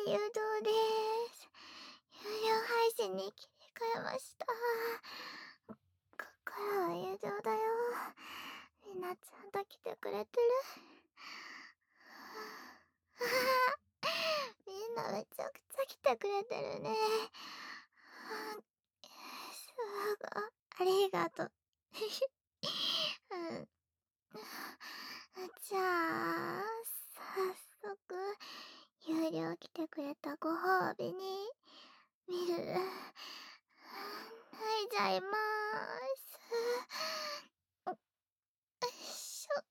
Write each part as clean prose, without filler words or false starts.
誘導です。有料配信に切り替えました。ここからは誘導だよ。みんなちゃんと来てくれてる？みんなめちゃくちゃ来てくれてるね。すごい。ありがとう。うん。じゃあ、早速、有料来てくれたご褒美に、見る。はい、じゃあ、いまーす。よいしょ。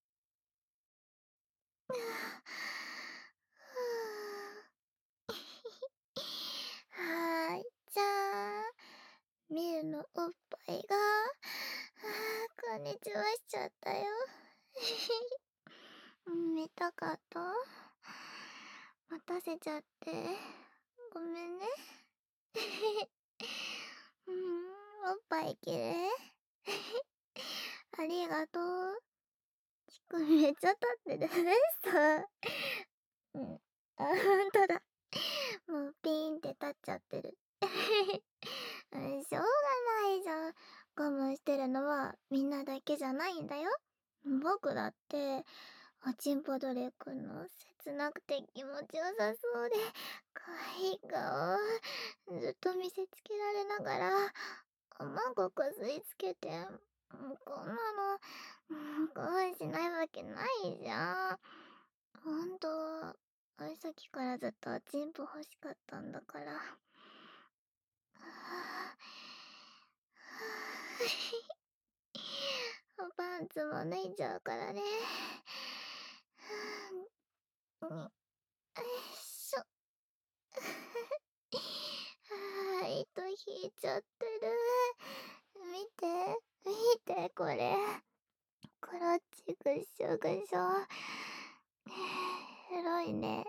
はーい、じゃあ、ミルのおっぱいが、こんにちはしちゃったよ。見たかった？待たせちゃって、ごめんね。おっぱいきれい？ありがとう。乳首めっちゃ立ってる。そう。あ、ほんとだ。もうピーンって立っちゃってる。しょうがないじゃん。我慢してるのはみんなだけじゃないんだよ。僕だって、おちんぽドレくんの切なくて気持ちよさそうで、可愛い顔、ずっと見せつけられながら、卵こすりつけて、こんなの、我慢しないわけないじゃん。ほんと、さっきからずっとおちんぽ欲しかったんだから。パンツも脱いじゃうからね。よいしょ。糸引いちゃってる。見て、見て、これ。ころちぐしょぐしょ。エロいね。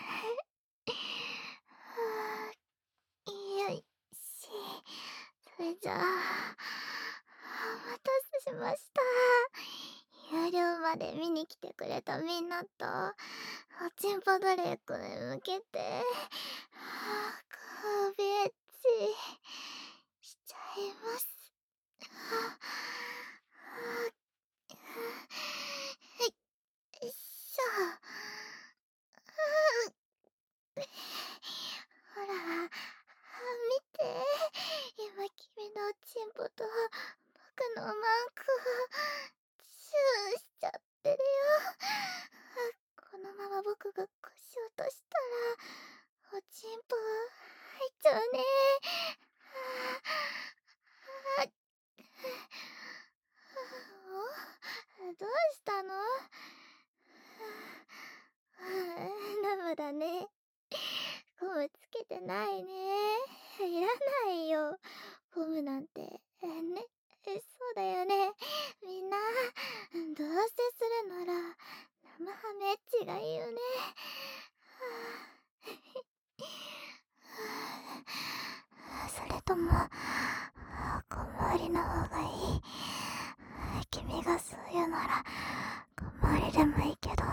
よいし。それじゃあ、お待たせしました。有料まで見に来てくれたみんなと、おちんぽドレークに向けて、カーベッチしちゃいます。はい、よいしょ。ほら、見て。今君のおちんぽと僕のマンコチューしちゃってるよ。このまま僕が腰落としたら、おちんぽ入っちゃうね。どうしたの？生だね。ゴムつけてないね。いらないよ。ゴムなんて。ね。そうだよね。みんな、どうせするなら、生ハメッチがいいよね。それとも、小回りの方がいい？君がそう言うなら、小回りでもいいけど。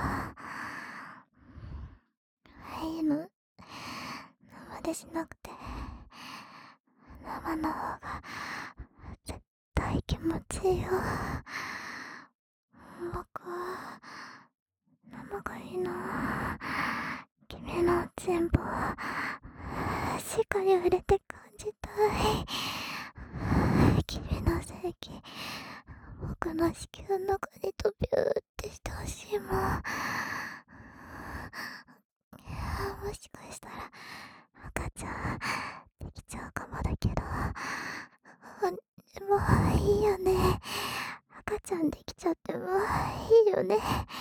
いいの？生でしなくて、生の方が絶対気持ちいいよ。僕は生がいいな。君のおちんぽ直に触れて感じたい。君の性器僕の子宮の中に飛びゅーってしてほしいもん。もしかしたら赤ちゃんできちゃうかもだけど、でもいいよね。赤ちゃんできちゃってもいいよね。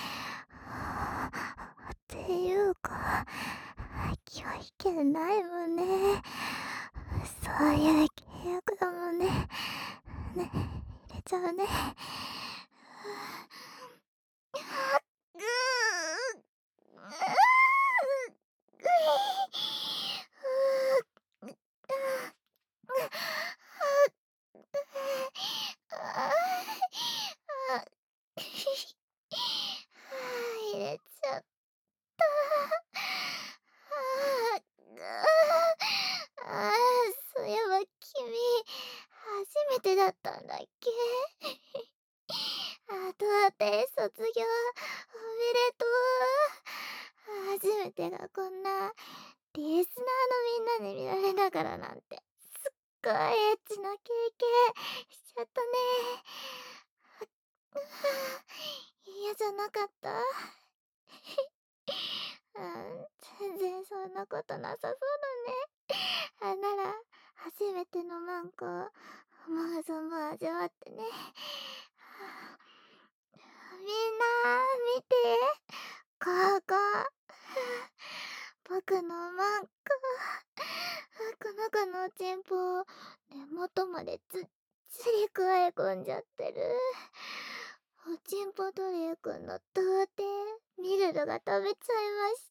っていうか、拒否権ないもんね。そういう契約だもんね。ね、入れちゃうね。ぐ入れちゃった。 めてだったんだっけ？とうて卒業おめでとう。初めてがこんなリスナーのみんなに見られながらなんて、すっごいエッチな経験しちゃったね。嫌じゃなかった？全然そんなことなさそうだね。なら、初めてのマンコを思う存分味わってね。みんな、見て。ここ。僕のマンコ。この子のおちんぽを根元までつっつりくわえ込んじゃってる。おちんぽドリエくんの童貞ミルルが食べちゃいました。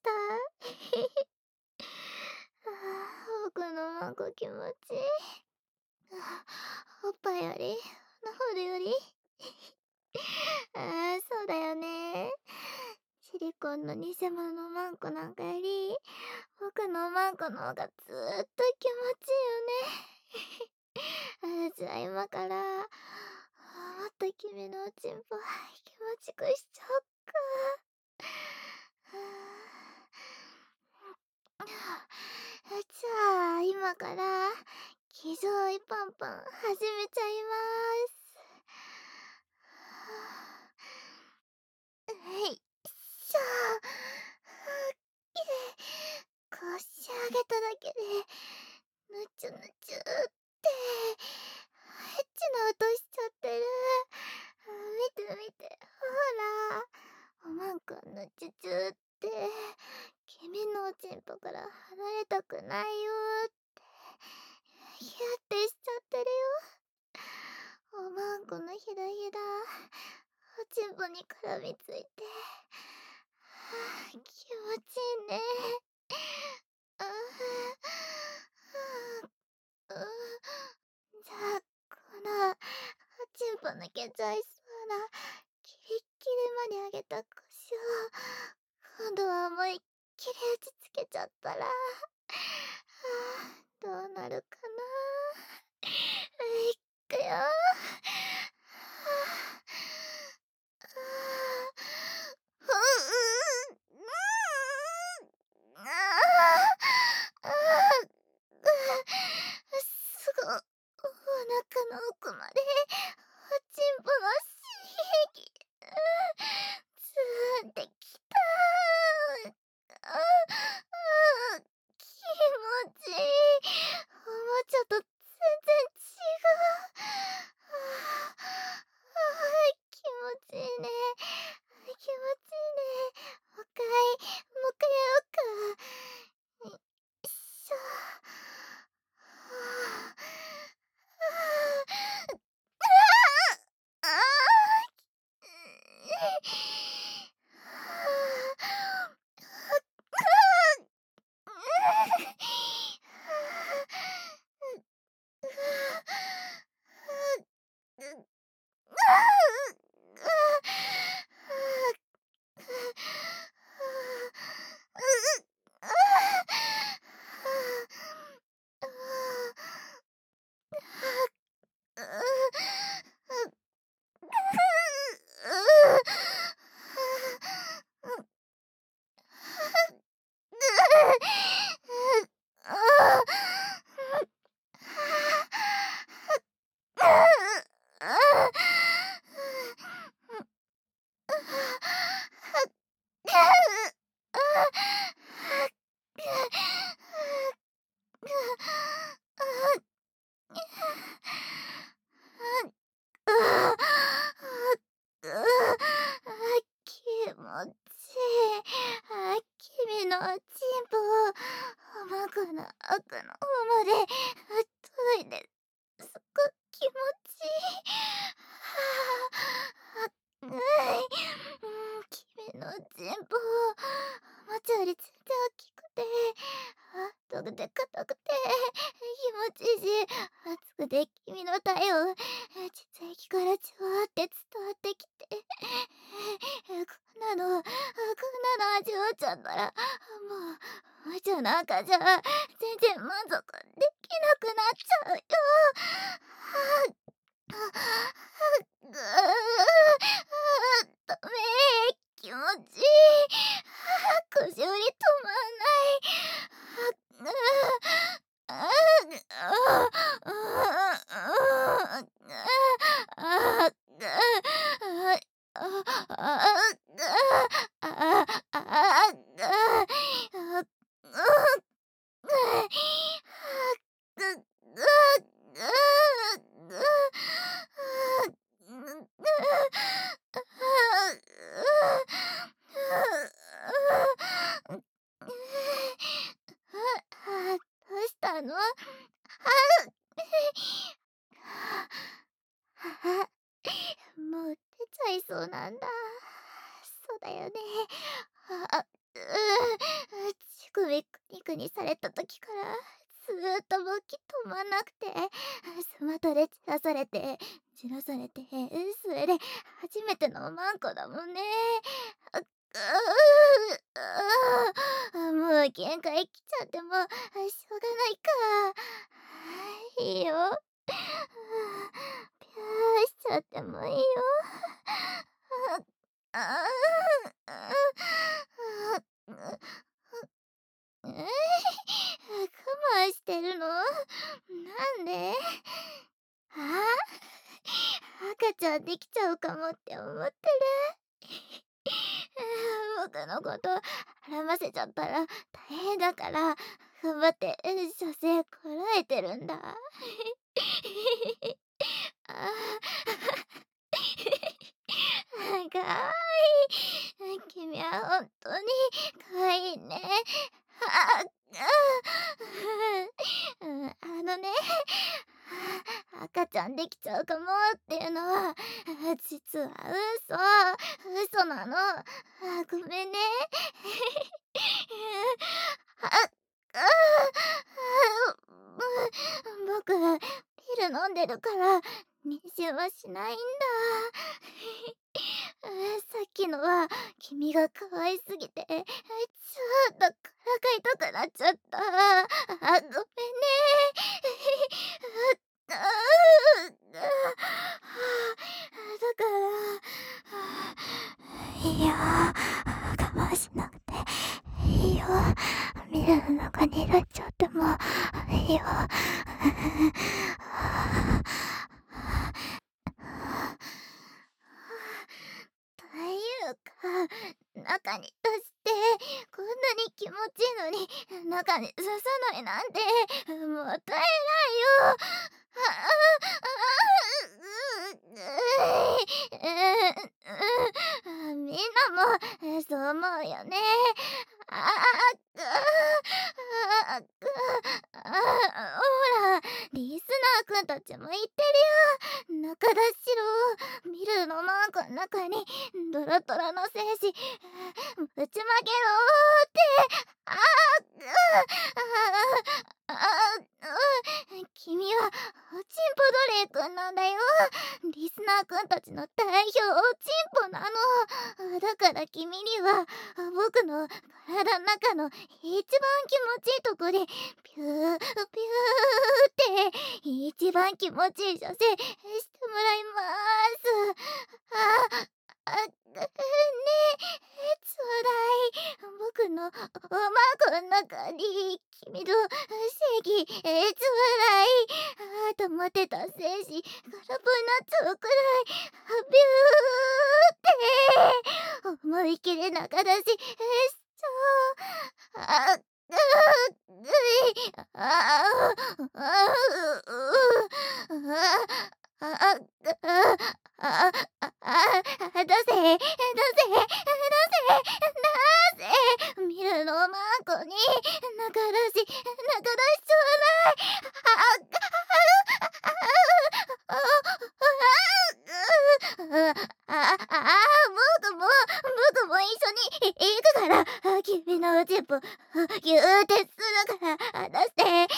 僕のマンコ気持ちいい。おっぱいよりのほるよりそうだよね。シリコンの偽物のマンコなんかより僕のマンコの方がずーっと気持ちいいよね。じゃあ今からもっと君のおちんぽ気持ちくしちゃおっか。じゃあ今から気丈いパンパン始めちゃいます。はいっしょ。こし上げただけでぬちゅぬちゅってエッチな音しちゃってる。見て見て、ほらおまんくんぬちゅちゅって君のおちんぽから離れたくないよってヒュってしちゃってるよ。おまんこのひだひだおちんぽに絡みついて気持ちいいね。あじゃあこのおちんぽ抜けちゃいそうなキリッキリまで上げた腰を今度は思いっきり打ちつけちゃったらどうなるかな。いくよ。すぐお腹の奥までおちんぽの刺激ツーンってきた。気持ちいい。おもちゃと全然違う。気持ちいいね。気持ちいいね。もう一回やろうか。よいしょ。あ気持ちいい。君のおちんぽを僕の奥の方まで届いてすっごく気持ちいい。君のおちんぽおもちゃより全然大きくて太くて硬くて気持ちいいし熱くて君の体温血液からジュワーって伝わってきてこんなの味わっちゃったらもうおもちゃなんかじゃ全然満足できなくなっちゃうよ。 ぐダメ、気持ちいい。腰より止まんない。ああ、ああ、ああ、どうしたの？もう出ちゃいそうなんだ。そうだよね。乳首くにくにされた時からずーっと動き止まんなくて、スマトでじらされて、それで初めてのマンコだもんね。あ、もう限界来ちゃっても、しょうがないか。いいよ。ピューしちゃってもいいよ。ああ、我慢してるの？なんで？赤ちゃんできちゃうかもって思ってる？僕のこと絡ませちゃったら大変だから頑張って射精こらえてるんだ。あかわいい。君は本当にかわいいね。あのね、赤ちゃんできちゃうかもっていうのは実は嘘なの。ごめんね。ああ僕ピル飲んでるから妊娠はしないんだ。さっきのは君が可愛すぎてちょっとからかいたくなっちゃった。ごめんね。あだからいいよ、我慢しなくていいよ。ミルの中に入れちゃってもいいよ。というか、中に出してこんなに気持ちいいのに中に刺さないなんてもったいないよ。みんなもそう思うよね。あほら、リスナーくんたちも言ってるよ。中出しろ。ミルのマークの中にドロドロの精子ぶちまけろって。君はおちんぽドレイくんなんだよ。リスナーくんたちの代表おちんぽなの。だから君には僕の体の中の一番気持ちいいとこでピューピューって一番気持ちいい射精してもらいます。ねえ、ちょうだい。僕のおまごの中に君の正義ちょうだい。溜まってた精子空っぽになっちゃうくらいビューって思い切り中出ししちゃう。出せミルのマーコに中出しちょうだい。僕も一緒に行くから、君のおちんぽギューってするから出してちょう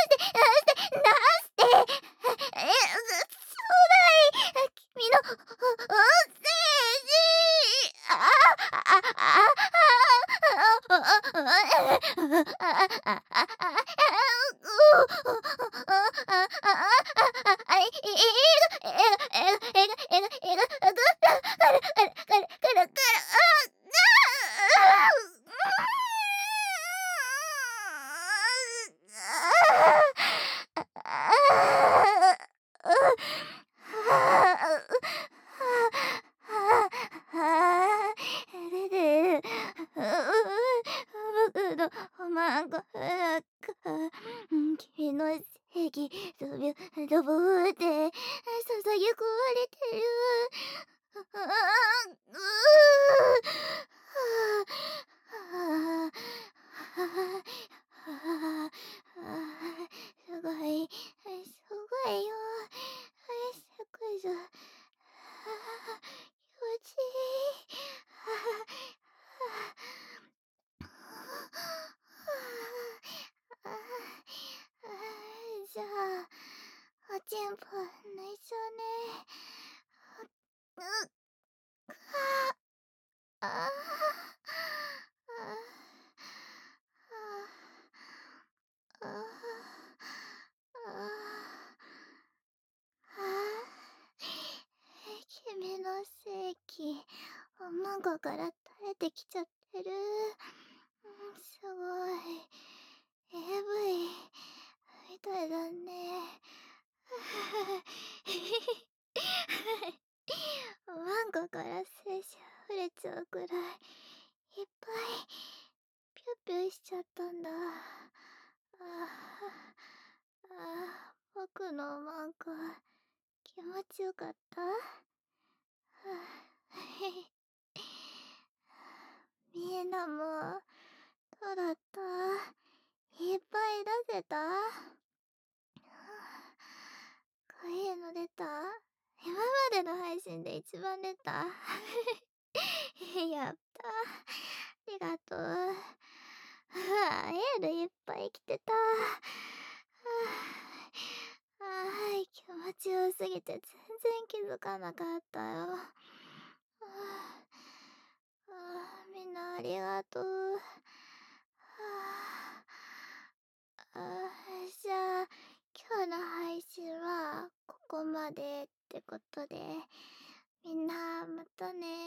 だい。君の精子。 君の正義、ロボーでささやかれてる。すごい、すごいよ。すごいぞ。気持ちいい。じゃあ、おちんぽ内緒ね。あああ君の正気、卵から垂れてきちゃってる。すごい。AV みたいだね。マンゴから精子溢れちゃうくらいいっぱいピュッピュしちゃったんだ。僕のマンゴ気持ちよかった。みんなもどうだった？いっぱい出せた？こういうの出た？今までの配信で一番出た。やった。ありがとう。エールいっぱい来てた。気持ちよすぎて全然気づかなかったよ。みんなありがとう。じゃあ、今日の配信はここまでってことで、みんなまたね。